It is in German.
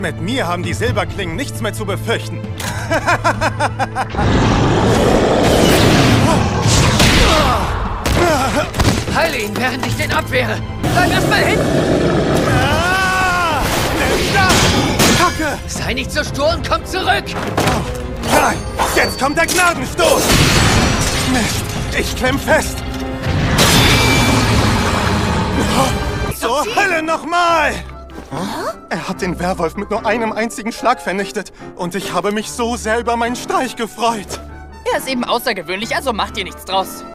Mit mir haben die Silberklingen nichts mehr zu befürchten. Heile ihn, während ich den abwehre. Bleib erst mal hinten. Nimm das! Kacke! Sei nicht so stur und komm zurück. Nein, jetzt kommt der Gnadenstoß! Mist, ich klemm fest! Zur Hölle nochmal! Er hat den Werwolf mit nur einem einzigen Schlag vernichtet. Und ich habe mich so sehr über meinen Streich gefreut. Er ist eben außergewöhnlich, also macht ihr nichts draus.